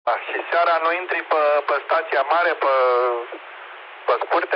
Da, și seara nu intri pe stația mare, pe scurte?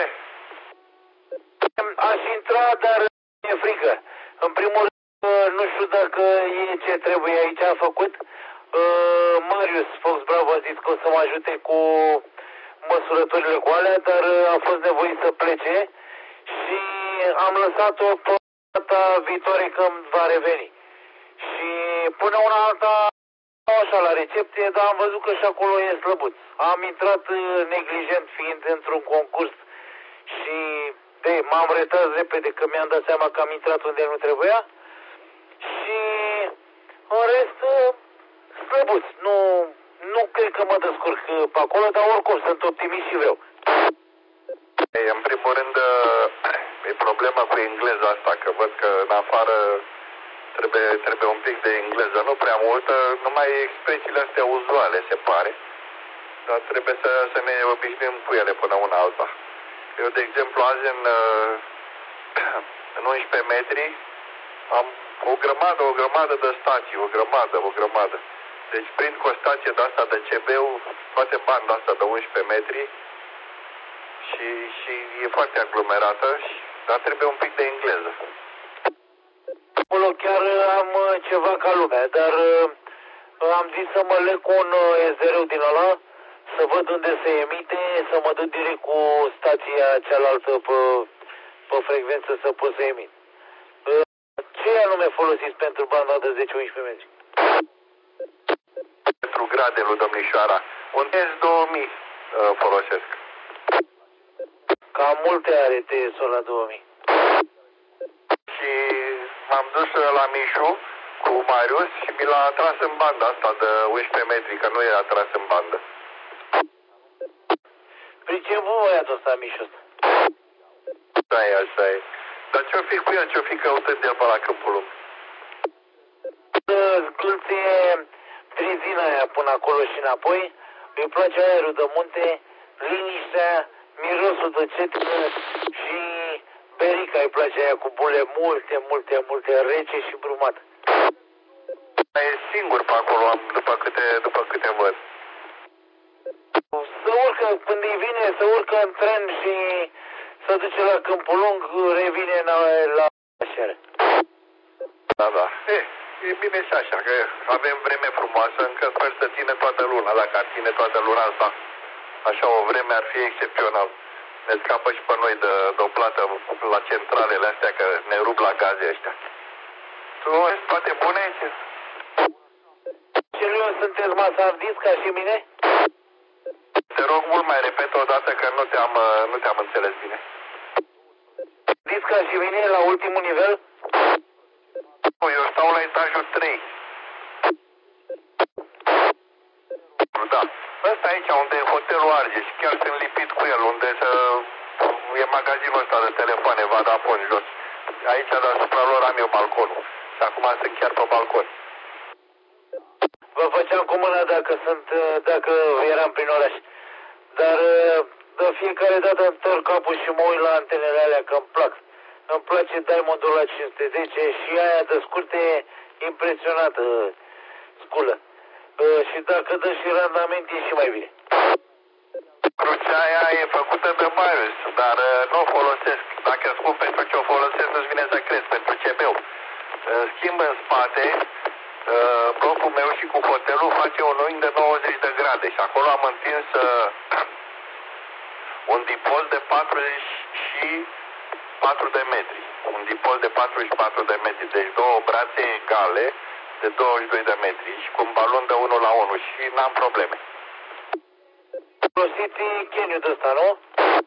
Aș intra, dar e frică. În primul rând, nu știu dacă e ce trebuie aici făcut. Marius Fox Bravo a zis că o să mă ajute cu măsurătorile cu alea, dar a fost nevoit să plece și am lăsat-o pe data viitoare când va reveni. Și până una alta, așa la recepție, dar am văzut că și acolo e slăbuț. Am intrat neglijent fiind într-un concurs și m-am retras repede că mi-am dat seama că am intrat unde nu trebuia și în rest slăbuț. Nu cred că mă descurc pe acolo, dar oricum sunt optimist și vreau. În primul rând e problema cu engleza asta, că văd că în afară trebuie un pic de engleză, nu prea multă, numai expresiile astea uzuale se pare, dar trebuie să ne obișnuim cu ele până una alta. Eu, de exemplu, azi în 11 metri am o grămadă de stații, o grămadă. Deci prind cu o stație de asta de CB-ul, toate banda asta de 11 metri și e foarte aglomerată, dar trebuie un pic de engleză. Acolo chiar am ceva ca lumea, dar am zis să mă leg cu un SDR din ăla, să văd unde se emite, să mă duc direct cu stația cealaltă pe frecvență să pot să emit. Ce anume folosiți pentru banda de 10-11 metri? Pentru gradelul, domnișoara, un TS-2000 folosesc. Cam multe are TS-ul la 2000. Și m-am dus la Mișu cu Marius și mi l-a tras în banda asta de 11 metri, că nu era tras în bandă. Pricevut băiatul ăsta, Mișu ăsta. Așa e. Dar ce-o fi cu el? Ce-o fi căutând de el pe la Câmpul Lung? Zgâlție trizina aia până acolo și înapoi. Îi place aerul de munte, liniștea, mirosul de cetină și berica îi place aia cu bule multe, rece și brumat. E singur pe acolo, după câte văd. Să urcă, când îi vine, să urcă în tren și să duce la Câmpul Lung, revine la seară. Da. E bine și așa, că avem vreme frumoasă, încă sper să ține toată luna. Dacă ar ține toată luna asta, așa o vreme ar fi excepțional. Ne scapă și pe noi de o plată la centralele astea, că ne rup la gaze ăștia. Tu ești toate bune? Serios, sunteți masardist ca și mine? Te rog mult, mai repet o dată că nu te-am înțeles bine. Dis ca și mine la ultimul nivel? Eu stau la etajul 3. Da. Ăsta aici, unde e hotelul Argeș, chiar sunt lipit cu el, unde e magazinul ăsta de telefoane, Vodafone jos. Aici, deasupra lor, am eu balconul. Și acum sunt chiar pe balcon. Vă făceam cu mâna dacă eram prin oraș. Dar de fiecare dată întorc capul și mă uit la antenele alea, că îmi plac. Îmi place Diamondul la 510 și aia de scurte impresionată, sculă. Și dacă dă și randament e și mai bine. Crucea aia e făcută de Marius, dar nu o folosesc. Dacă spun pentru ce o folosesc, nu-ți vine să crezi, pentru CB-ul. În schimb, în spate, blocul meu și cu hotelul face un unghi de 90 de grade și acolo am întins un dipol de 44 de metri. Un dipol de 44 de metri, deci două brațe egale de 22 de metri și cu un balon de 1 la 1 și n-am probleme. Folosiți cheniul de ăsta, nu?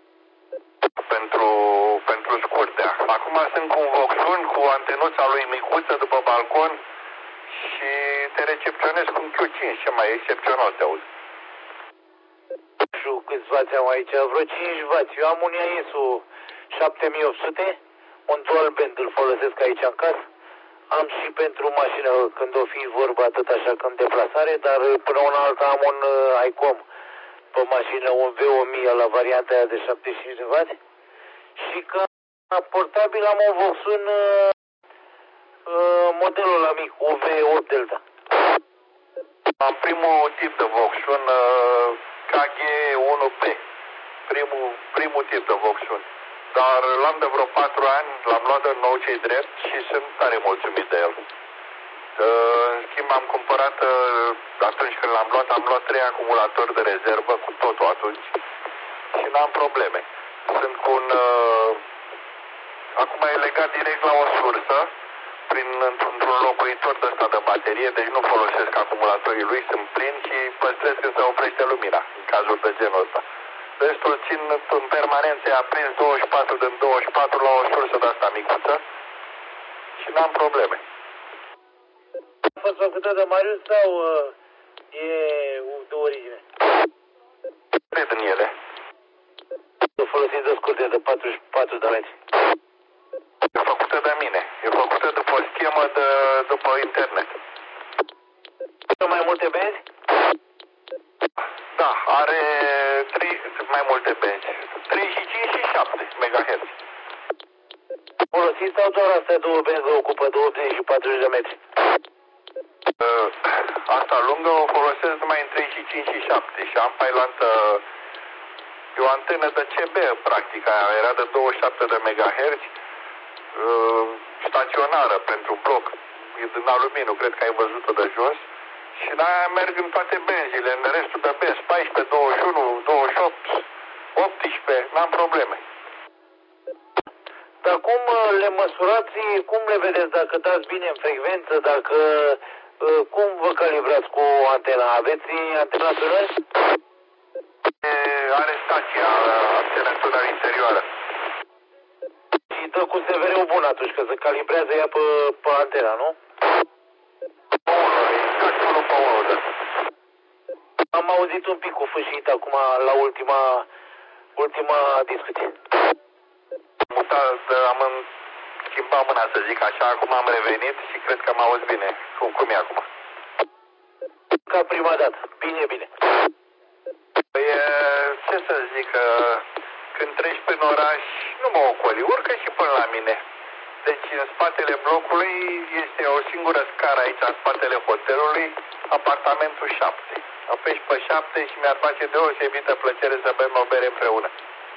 Pentru scurtea. Acum sunt cu un Voxun, cu antenuța lui micuță după balcon și te recepționez cu un Q5, ce mai excepțional te auzi. Nu știu câți vați am aici, vreo 5 vați. Eu am un IAS-ul 7800, un dual band îl folosesc aici în casă. Am și pentru mașină, când o fi vorba tot așa, când deplasare, dar până una alta am un ICOM pe mașină, un V1000 la varianta aia de 75 de W. Și ca portabil am un Voxun modelul ăla mic, UV8 Delta. Am primul tip de Voxun, KG1P. Primul tip de Voxun. Dar l-am de vreo 4 ani, l-am luat de nou ce-i drept și sunt tare mulțumit de el. În schimb, am cumpărat, atunci când l-am luat, am luat 3 acumulatori de rezervă cu totul atunci și n-am probleme. Sunt cu un... acum e legat direct la o sursă, într-un locuitor de ăsta de baterie, deci nu folosesc acumulatorii lui, sunt plini și păstrez când se oprește lumina, în cazuri de genul ăsta. Restul țin în permanență, e aprins 24 din 24 la o sursă de asta micuță și n-am probleme. A fost făcută de Marius sau e de origine? Cred în ele. E folosit de scurte de 44 de metri. E făcută de mine. E făcută după o schemă după internet. Mai multe benzi? Da, are mai multe benzi. 35 și 7 MHz. Folosiți sau doar astea două benzi ocupă de 80 și 40 de metri? Asta lungă o folosesc numai în 35 și 7 și am pailantă. E o antenă de CB, practic, aia era de 27 de MHz, staționară pentru bloc, e din aluminiu, cred că ai văzut-o de jos, și în aia merg în toate benzile, în restul de benzi, 14, 21, 28, 18, n-am probleme. Dar cum le măsurați, cum le vedeți, dacă dați bine în frecvență, dacă, cum vă calibrați cu antena? Aveți antena tunel? Are stația, antena tunel interioară. Și dă cu SVR-ul bun atunci, că se calibrează ea pe antena, nu? Exact unul pe unul, da. Am auzit un pic cu fâșit acum la ultima discuție. Am schimbat mâna, să zic așa, acum am revenit și cred că am auzit bine. Cum e acum? Ca prima dată. Bine, bine. Păi, ce să zic, când treci prin oraș, nu mă ocoli, urcă și până la mine. Deci în spatele blocului este o singură scară aici, în spatele hotelului, apartamentul 7. Apeși pe 7 și mi-ar face deosebită plăcere să bem o bere împreună.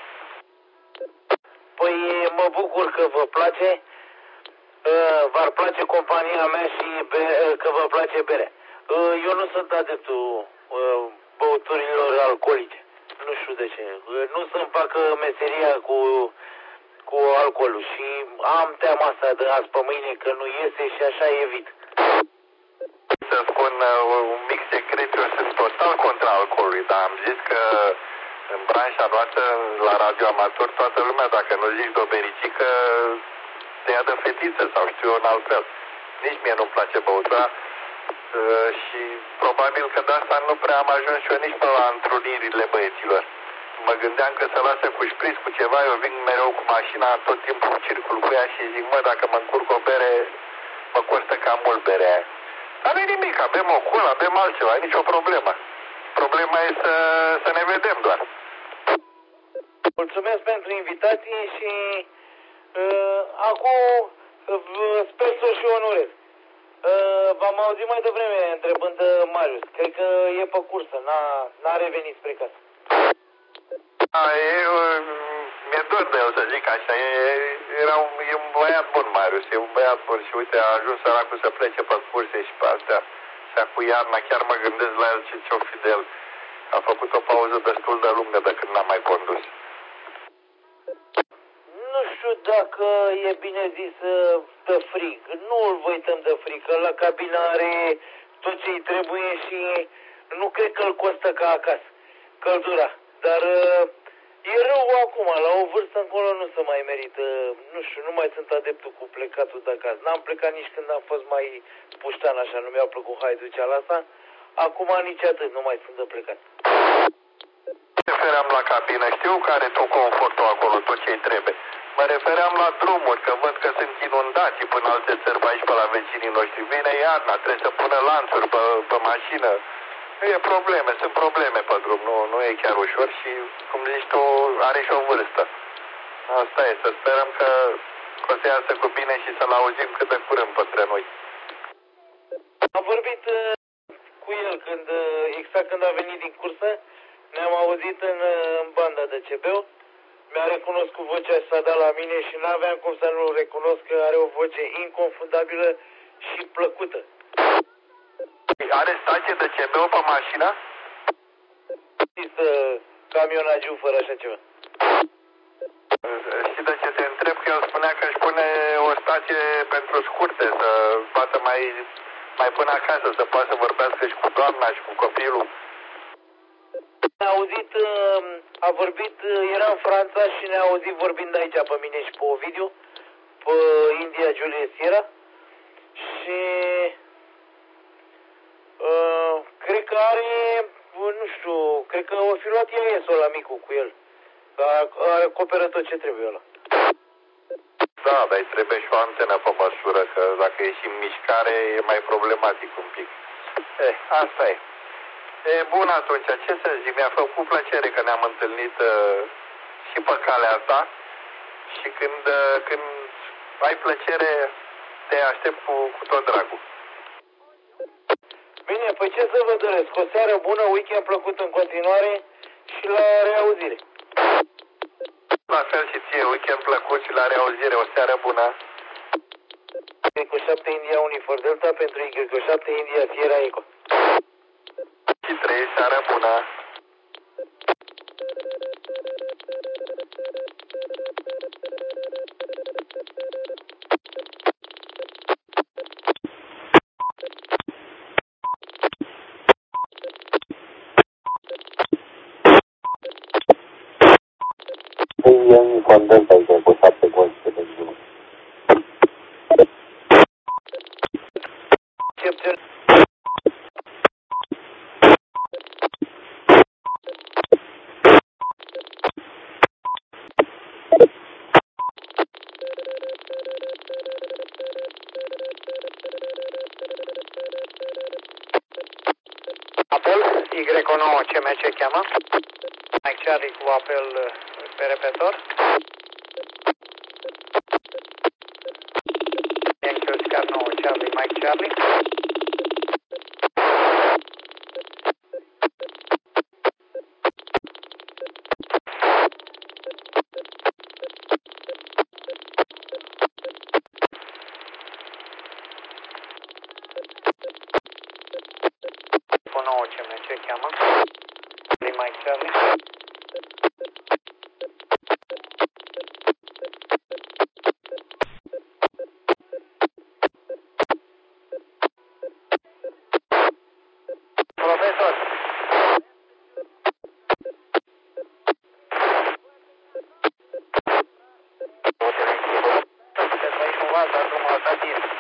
Păi mă bucur că vă place, v-ar place compania mea și că vă place bere. Eu nu sunt adeptul băuturilor alcoolice. Nu știu de ce. Nu să-mi facă meseria cu alcoolul și am teama asta de azi pe mâine că nu iese și așa evit. Să spun un mic secret, eu sunt total contra alcoolului, dar am zis că în branșa noastră, la radio amator, toată lumea, dacă nu zici de o bericică, te ia de fetiță sau știu eu în alt fel. Nici mie nu-mi place băutura și probabil că de asta nu prea am ajuns și eu nici pe la întrunirile băieților. Mă gândeam că se lasă cu șpriț, cu ceva, eu vin mereu cu mașina, tot timpul circul cu ea și zic, mă, dacă mă încurc o bere, mă costă cam mult berea aia. Dar nu nimic, avem o culă, avem altceva, nicio problemă. Problema e să ne vedem doar. Mulțumesc pentru invitație și acum sper să și onorez. V-am auzit mai devreme întrebând de Marius. Cred că e pe cursă, n-a revenit spre casă. Mi-e dor de el, să zic așa. E un băiat bun, Marius, e un băiat bun și uite, a ajuns săracul să plece pe curse și pe astea. Și cu iarna chiar mă gândesc la el ce-o fi de el. A făcut o pauză destul de lungă de când n-am mai condus. Nu știu dacă e bine zis de frig. Nu îl văităm de frig, că la cabină are tot ce-i trebuie și nu cred că îl costă ca acasă căldura. Dar e rău acum, la o vârstă încolo nu se mai merită, nu știu, nu mai sunt adeptul cu plecatul de acasă. N-am plecat nici când am fost mai puștan așa, nu mi-a plăcut haiduceala asta. Acum nici atât, nu mai sunt de plecat. Mă refeream la cabină, știu că are tot confortul acolo, tot ce-i trebuie. Mă refeream la drumuri, că văd că sunt inundații până alte țări pe aici, pe la vecinii noștri. Vine iarna, trebuie să pună lanțuri pe mașină. E probleme, sunt probleme pe drum, nu e chiar ușor și, cum zici tu, are și o vârstă. Asta e, să sperăm că o să iasă cu bine și să-l auzim cât de curând pătre noi. Am vorbit cu cu el când, exact când a venit din cursă, ne-am auzit în banda de CB-ul. Mi-a recunoscut vocea și s-a dat la mine și n-aveam cum să nu recunosc că are o voce inconfundabilă și plăcută. Are stație de CB-ul pe mașină? Există camionagiu fără așa ceva. Și de ce te întreb? Că el spunea că își pune o stație pentru scurte, să poată mai până acasă, să poată să vorbească și cu doamna și cu copilul. Ne-a auzit, a vorbit, era în Franța și ne-a auzit vorbind aici pe mine și pe Ovidiu, pe India Julius Sierra și cred că are, nu știu, cred că o fi luat IAS-ul la micul cu el, că acoperă tot ce trebuie ăla. Da, dar îi trebuie și o antenă pe măsură, că dacă ești în mișcare e mai problematic un pic. Asta e. E bun atunci, ce să zic, mi-a făcut plăcere că ne-am întâlnit și pe calea asta și când ai plăcere te aștept cu tot dragul. Bine, păi ce să vă doresc, o seară bună, weekend plăcut în continuare și la reauzire. La fel și ție, weekend plăcut și la reauzire, o seară bună. Eco 7 India Unifor Delta pentru Eco 7 India Sierra Eco. Și 3, seară bună. Indian content by the Eco 7 voice to the zoo. Apel Y9 CMC cheamă. Mike Charlie cu apel pe repetor. Yankee Oscar 9 Charlie Mike Charlie. Cu 9 CMC cheamă. Charlie Mike Charlie. Profesor. Sunteți aici cumva, dar drumul ăsta bine.